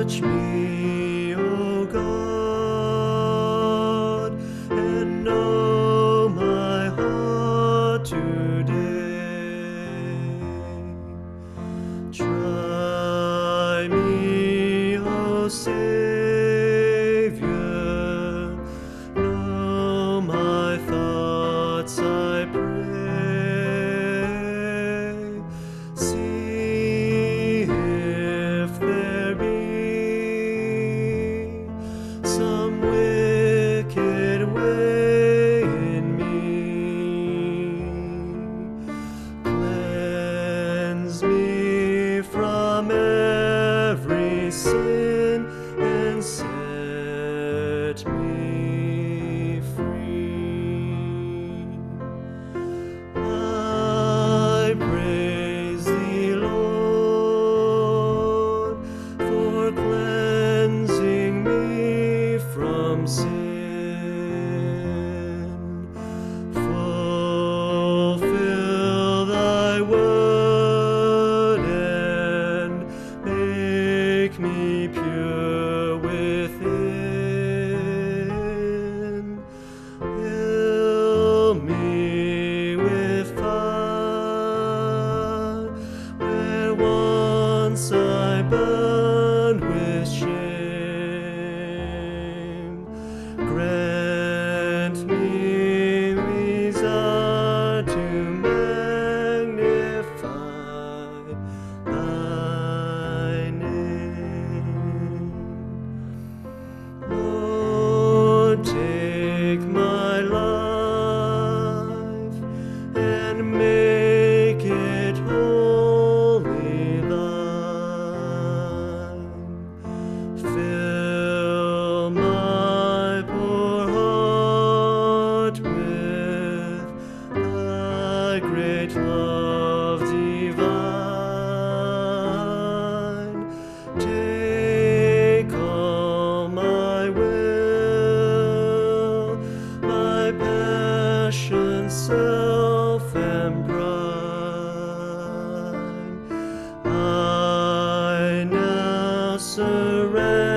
Touch me, O God, and know my heart today. Try me, O Savior, know my thoughts, I pray. See if there be some wicked way in me. Cleanse me from every sin and set me free. I praise thee, Lord, for cleansing me from sin. Fulfill thy word and make me pure within. Fill me with fire where once I burned with shame. Grant me desire to magnify thy name. Lord, take my life and make it wholly thine. Fill my poor heart with thy great love divine. Take all my will, my passion, self, and pride. I now surrender